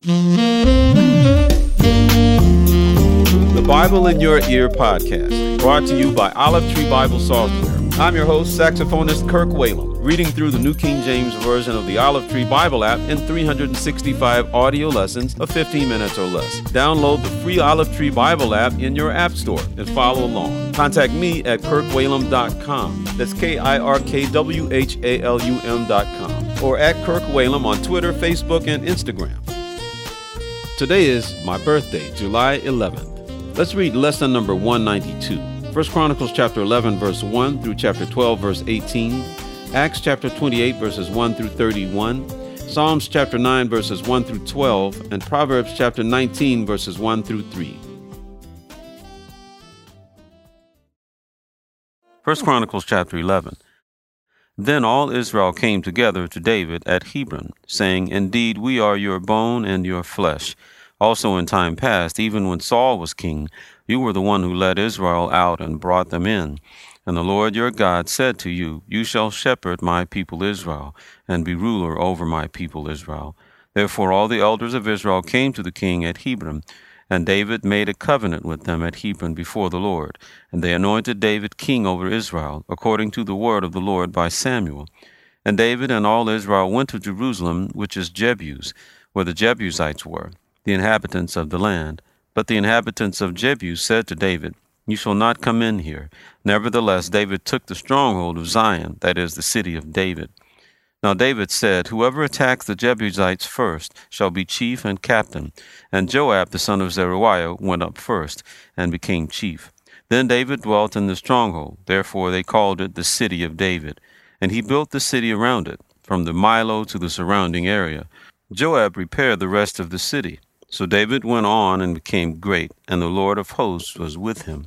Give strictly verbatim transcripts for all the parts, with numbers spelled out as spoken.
The Bible in Your Ear podcast, brought to you by Olive Tree Bible Software. I'm your host, saxophonist Kirk Whalum, reading through the New King James Version of the Olive Tree Bible app in three hundred sixty-five audio lessons of fifteen minutes or less. Download the free Olive Tree Bible app in your app store and follow along. Contact me at kirk whalum dot com. That's K I R K W H A L U M dot com. Or at Kirk Whalum on Twitter, Facebook, and Instagram. Today is my birthday, July eleventh. Let's read lesson number one ninety-two. First Chronicles chapter eleven, verse one through chapter twelve, verse eighteen. Acts chapter twenty-eight, verses one through thirty-one. Psalms chapter nine, verses one through twelve. And Proverbs chapter nineteen, verses one through three. First Chronicles chapter eleven. Then all Israel came together to David at Hebron, saying, Indeed, we are your bone and your flesh. Also in time past, even when Saul was king, you were the one who led Israel out and brought them in. And the Lord your God said to you, You shall shepherd my people Israel, and be ruler over my people Israel. Therefore all the elders of Israel came to the king at Hebron, and David made a covenant with them at Hebron before the Lord. And they anointed David king over Israel, according to the word of the Lord by Samuel. And David and all Israel went to Jerusalem, which is Jebus, where the Jebusites were, the inhabitants of the land. But the inhabitants of Jebus said to David, You shall not come in here. Nevertheless, David took the stronghold of Zion, that is, the city of David. Now David said, Whoever attacks the Jebusites first shall be chief and captain. And Joab the son of Zeruiah went up first, and became chief. Then David dwelt in the stronghold. Therefore they called it the city of David. And he built the city around it, from the Milo to the surrounding area. Joab repaired the rest of the city. So David went on and became great, and the Lord of hosts was with him.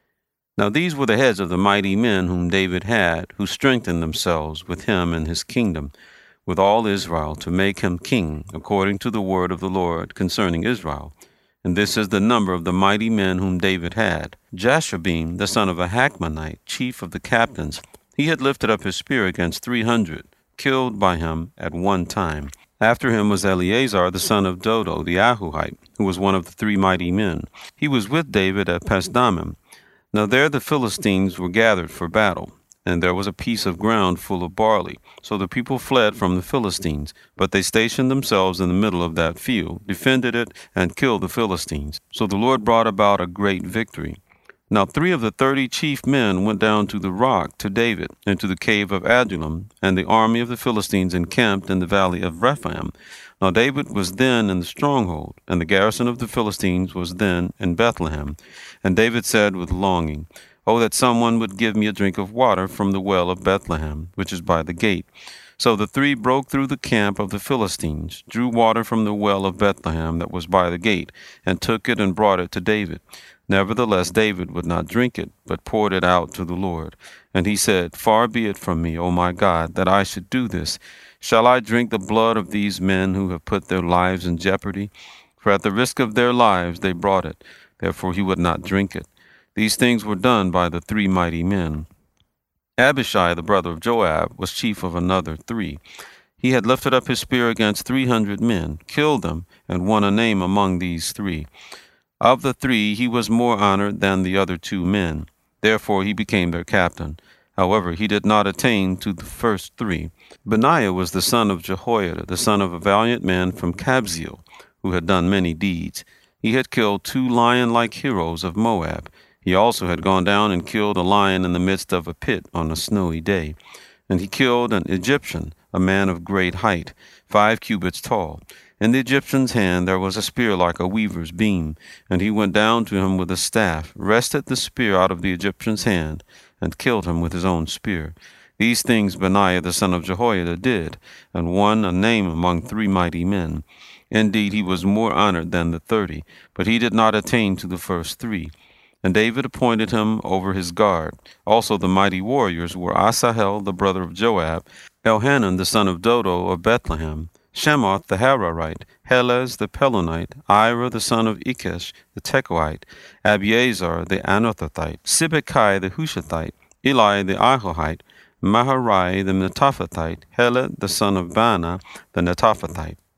Now these were the heads of the mighty men whom David had, who strengthened themselves with him in his kingdom, with all Israel, to make him king, according to the word of the Lord concerning Israel. And this is the number of the mighty men whom David had. Jashobeam, the son of a Hachmonite, chief of the captains, he had lifted up his spear against three hundred, killed by him at one time. After him was Eleazar, the son of Dodo, the Ahuhite, who was one of the three mighty men. He was with David at Pasdammim. Now there the Philistines were gathered for battle, and there was a piece of ground full of barley. So the people fled from the Philistines, but they stationed themselves in the middle of that field, defended it, and killed the Philistines. So the Lord brought about a great victory. Now three of the thirty chief men went down to the rock to David, and to the cave of Adullam, and the army of the Philistines encamped in the valley of Rephaim. Now David was then in the stronghold, and the garrison of the Philistines was then in Bethlehem. And David said with longing, Oh, that someone would give me a drink of water from the well of Bethlehem, which is by the gate. So the three broke through the camp of the Philistines, drew water from the well of Bethlehem that was by the gate, and took it and brought it to David. Nevertheless, David would not drink it, but poured it out to the Lord. And he said, Far be it from me, O my God, that I should do this. Shall I drink the blood of these men who have put their lives in jeopardy? For at the risk of their lives they brought it. Therefore he would not drink it. These things were done by the three mighty men. Abishai, the brother of Joab, was chief of another three. He had lifted up his spear against three hundred men, killed them, and won a name among these three. Of the three he was more honored than the other two men. Therefore he became their captain. However, he did not attain to the first three. Benaiah was the son of Jehoiada, the son of a valiant man from Kabzeel, who had done many deeds. He had killed two lion-like heroes of Moab. He also had gone down and killed a lion in the midst of a pit on a snowy day. And he killed an Egyptian, a man of great height, five cubits tall. In the Egyptian's hand there was a spear like a weaver's beam, and he went down to him with a staff, wrested the spear out of the Egyptian's hand, and killed him with his own spear. These things Benaiah the son of Jehoiada did, and won a name among three mighty men. Indeed, he was more honored than the thirty, but he did not attain to the first three. And David appointed him over his guard. Also the mighty warriors were Asahel the brother of Joab, Elhanan the son of Dodo of Bethlehem, Shemoth the Hararite, Helez the Pelonite, Ira the son of Ikesh the Tekoite, Abiezer the Anathothite, Sibbecai the Hushathite, Eli the Ahohite, Maharai the Netophathite, Heled the son of Baanah the Netophathite,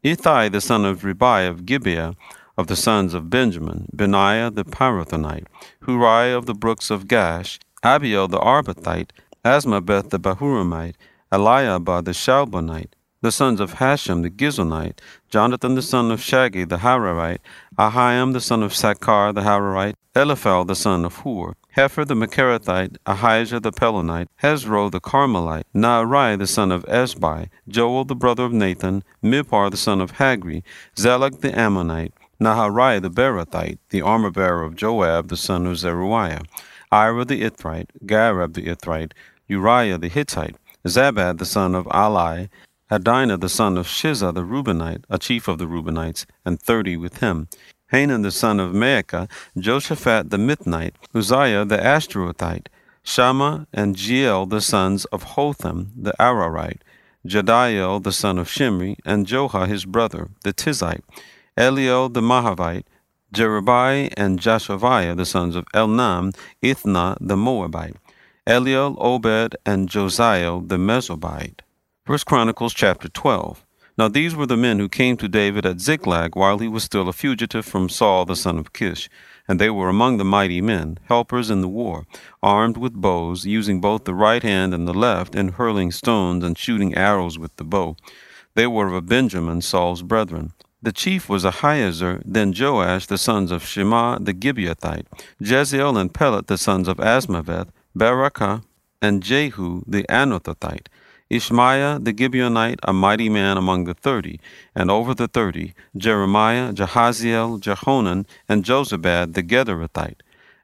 Ithai the son of Ribai of Gibeah, of the sons of Benjamin, Benaiah the Pirathonite, Hurai of the brooks of Gash, Abiel the Arbathite, Asmabeth the Bahuramite, Eliabah the Shalbonite, the sons of Hashem the Gizonite, Jonathan the son of Shaggy the Hararite, Ahiam the son of Sakar the Hararite, Eliphal the son of Hur, Hefer the Macherathite, Ahijah the Pelonite, Hezro the Carmelite, Naarai the son of Esbai, Joel the brother of Nathan, Mipar the son of Hagri, Zelek the Ammonite, Naharai the Berathite, the armor-bearer of Joab the son of Zeruiah, Ira the Ithrite, Gareb the Ithrite, Uriah the Hittite, Zabad the son of Ali, Adinah the son of Shiza the Reubenite, a chief of the Reubenites, and thirty with him, Hanan the son of Maacah, Joshaphat the Mithnite, Uzziah the Ashtarothite, Shammah and Jeiel the sons of Hotham the Ararite, Jediel the son of Shimri, and Joha his brother, the Tizite, Eliel the Mahavite, Jerubai and Jashaviah the sons of Elnam, Ithna the Moabite, Eliel, Obed, and Josiah the Mesobite. First Chronicles chapter twelve. Now these were the men who came to David at Ziklag while he was still a fugitive from Saul the son of Kish, and they were among the mighty men, helpers in the war, armed with bows, using both the right hand and the left, in hurling stones and shooting arrows with the bow. They were of Benjamin, Saul's brethren. The chief was Ahiezer, then Joash the sons of Shema the Gibeathite, Jeziel and Pelet the sons of Asmaveth, Barakah, and Jehu the Anathothite, Ishmaiah the Gibeonite, a mighty man among the thirty, and over the thirty, Jeremiah, Jahaziel, Jehonan, and Jozabad the Gederathite,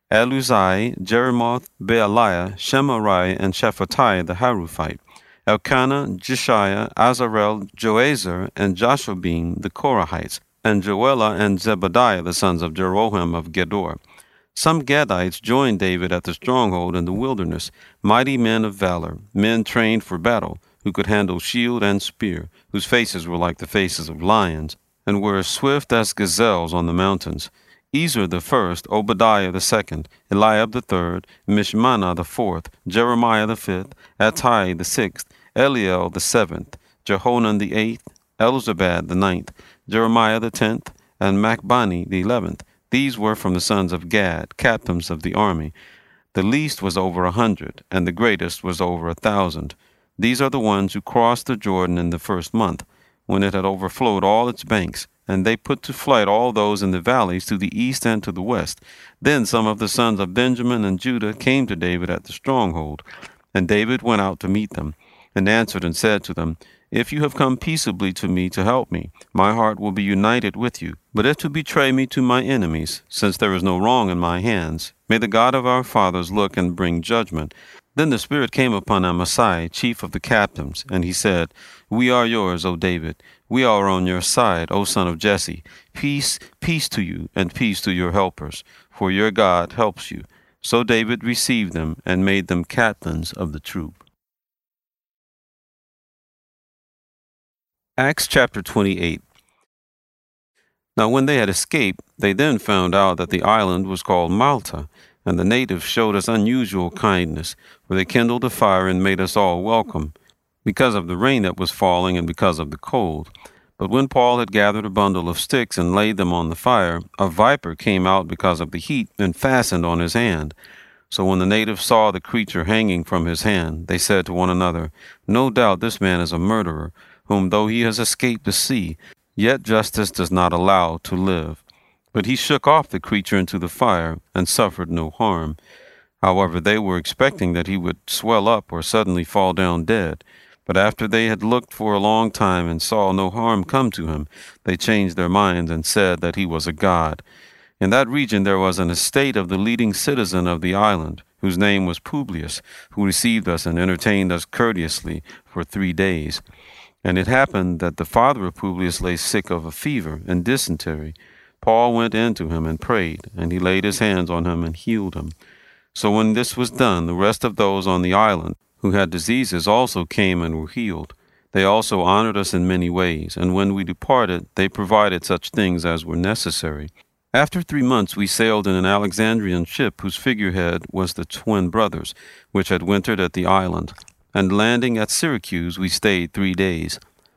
Eluzai, Jeremoth, Bealiah, Shemarai, and Shephatiah the Haruphite, Elkanah, Jeshaiah, Azarel, Joazer, and Jashobim the Korahites, and Joelah and Zebadiah the sons of Jeroham of Gedor. Some Gadites joined David at the stronghold in the wilderness, mighty men of valor, men trained for battle, who could handle shield and spear, whose faces were like the faces of lions, and were as swift as gazelles on the mountains. Ezer the first, Obadiah the second, Eliab the third, Mishmannah the fourth, Jeremiah the fifth, Attai the sixth, Eliel the seventh, Jehonan the eighth, Elzabad the ninth, Jeremiah the tenth, and Machbani the eleventh. These were from the sons of Gad, captains of the army. The least was over a hundred, and the greatest was over a thousand. These are the ones who crossed the Jordan in the first month, when it had overflowed all its banks, and they put to flight all those in the valleys to the east and to the west. Then some of the sons of Benjamin and Judah came to David at the stronghold, and David went out to meet them, and answered and said to them, If you have come peaceably to me to help me, my heart will be united with you. But if to betray me to my enemies, since there is no wrong in my hands, may the God of our fathers look and bring judgment. Then the Spirit came upon Amasai, chief of the captains, and he said, We are yours, O David. We are on your side, O son of Jesse. Peace, peace to you, and peace to your helpers, for your God helps you. So David received them and made them captains of the troop. Acts chapter twenty-eight. Now when they had escaped, they then found out that the island was called Malta, and the natives showed us unusual kindness, for they kindled a fire and made us all welcome, because of the rain that was falling and because of the cold. But when Paul had gathered a bundle of sticks and laid them on the fire, a viper came out because of the heat and fastened on his hand. So when the natives saw the creature hanging from his hand, they said to one another, No doubt this man is a murderer, whom though he has escaped the sea, yet justice does not allow to live. But he shook off the creature into the fire, and suffered no harm. However, they were expecting that he would swell up or suddenly fall down dead. But after they had looked for a long time and saw no harm come to him, they changed their minds and said that he was a god. In that region there was an estate of the leading citizen of the island, whose name was Publius, who received us and entertained us courteously for three days. And it happened that the father of Publius lay sick of a fever and dysentery. Paul went in to him and prayed, and he laid his hands on him and healed him. So when this was done, the rest of those on the island who had diseases also came and were healed. They also honored us in many ways, and when we departed, they provided such things as were necessary. After three months we sailed in an Alexandrian ship whose figurehead was the twin brothers, which had wintered at the island. And landing at Syracuse, we stayed three days.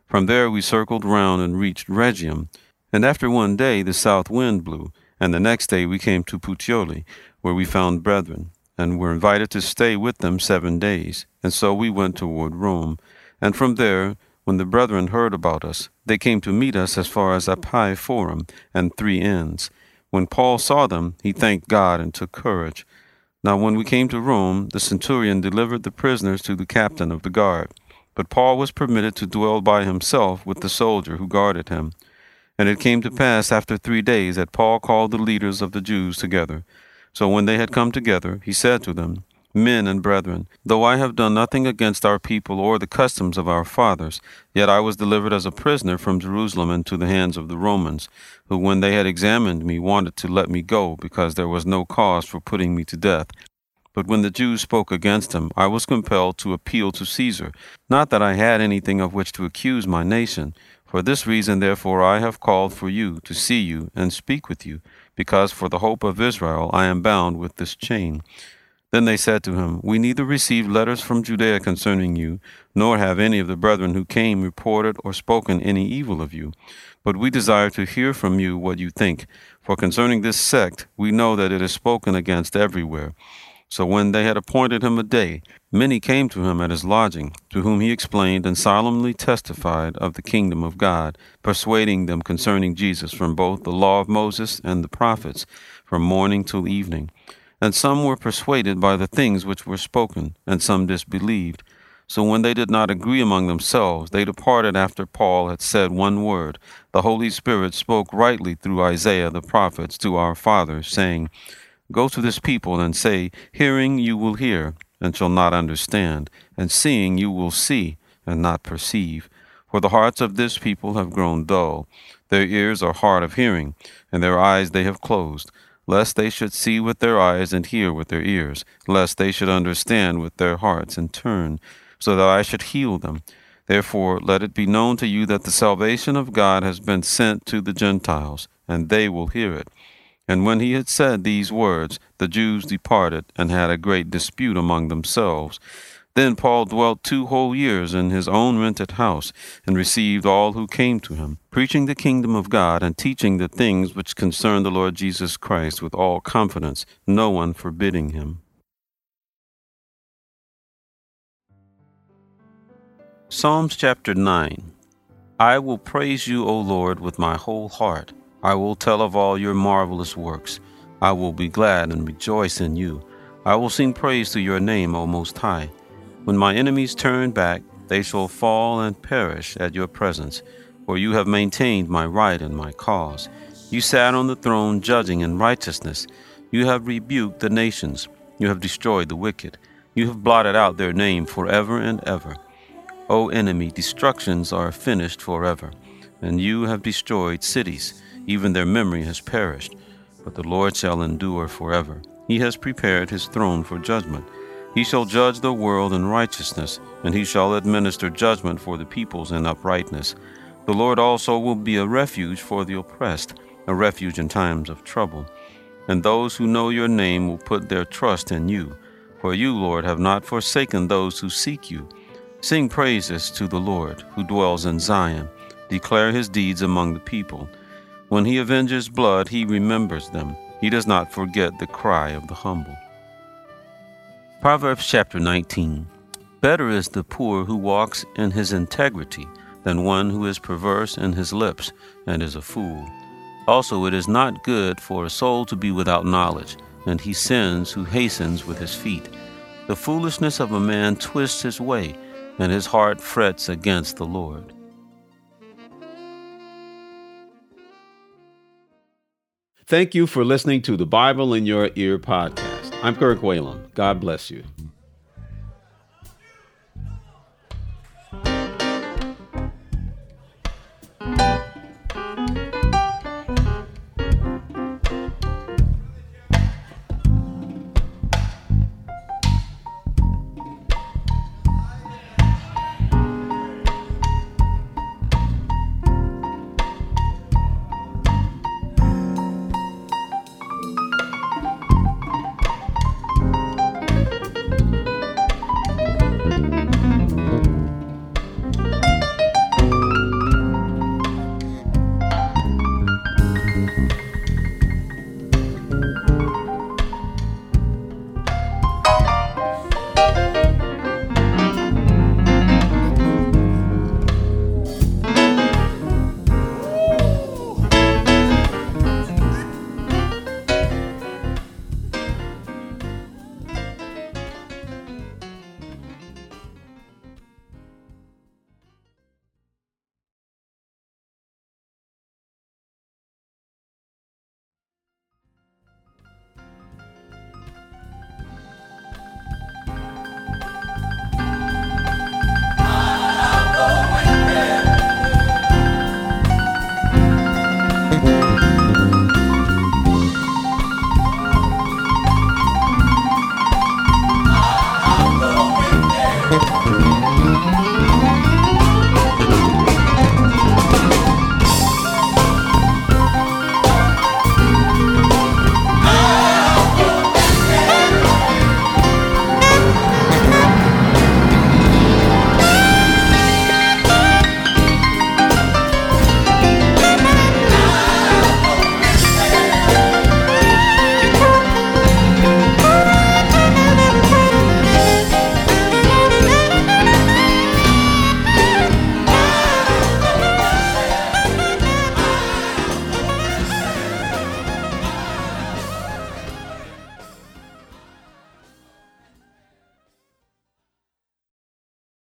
From there we circled round and reached Rhegium. And after one day the south wind blew, and the next day we came to Puteoli, where we found brethren, and were invited to stay with them seven days. And so we went toward Rome. And from there, when the brethren heard about us, they came to meet us as far as Appii Forum and Three Inns. When Paul saw them, he thanked God and took courage. Now when we came to Rome, the centurion delivered the prisoners to the captain of the guard. But Paul was permitted to dwell by himself with the soldier who guarded him. And it came to pass after three days that Paul called the leaders of the Jews together. So when they had come together, he said to them, Men and brethren, though I have done nothing against our people or the customs of our fathers, yet I was delivered as a prisoner from Jerusalem into the hands of the Romans, who when they had examined me wanted to let me go, because there was no cause for putting me to death. But when the Jews spoke against him, I was compelled to appeal to Caesar, not that I had anything of which to accuse my nation. For this reason, therefore, I have called for you to see you and speak with you, because for the hope of Israel I am bound with this chain. Then they said to him, We neither received letters from Judea concerning you, nor have any of the brethren who came reported or spoken any evil of you. But we desire to hear from you what you think. For concerning this sect, we know that it is spoken against everywhere. So when they had appointed him a day, many came to him at his lodging, to whom he explained and solemnly testified of the kingdom of God, persuading them concerning Jesus from both the law of Moses and the prophets, from morning till evening. And some were persuaded by the things which were spoken, and some disbelieved. So when they did not agree among themselves, they departed after Paul had said one word. The Holy Spirit spoke rightly through Isaiah the prophets to our fathers, saying, Go to this people and say, Hearing you will hear, and shall not understand, and seeing you will see, and not perceive. For the hearts of this people have grown dull. Their ears are hard of hearing, and their eyes they have closed, lest they should see with their eyes and hear with their ears, lest they should understand with their hearts and turn, so that I should heal them. Therefore let it be known to you that the salvation of God has been sent to the Gentiles, and they will hear it. And when he had said these words, the Jews departed, and had a great dispute among themselves. Then Paul dwelt two whole years in his own rented house, and received all who came to him, preaching the kingdom of God, and teaching the things which concern the Lord Jesus Christ with all confidence, no one forbidding him. Psalms chapter nine. I will praise you, O Lord, with my whole heart. I will tell of all your marvelous works. I will be glad and rejoice in you. I will sing praise to your name, O Most High. When my enemies turn back, they shall fall and perish at your presence, for you have maintained my right and my cause. You sat on the throne judging in righteousness. You have rebuked the nations. You have destroyed the wicked. You have blotted out their name forever and ever. O enemy, destructions are finished forever, and you have destroyed cities. Even their memory has perished, but the Lord shall endure forever. He has prepared his throne for judgment. He shall judge the world in righteousness, and he shall administer judgment for the peoples in uprightness. The Lord also will be a refuge for the oppressed, a refuge in times of trouble. And those who know your name will put their trust in you. For you, Lord, have not forsaken those who seek you. Sing praises to the Lord, who dwells in Zion. Declare his deeds among the people. When he avenges blood, he remembers them. He does not forget the cry of the humble. Proverbs chapter nineteen. Better is the poor who walks in his integrity than one who is perverse in his lips and is a fool. Also it is not good for a soul to be without knowledge, and he sins who hastens with his feet. The foolishness of a man twists his way, and his heart frets against the Lord. Thank you for listening to the Bible in Your Ear podcast. I'm Kirk Whalum. God bless you.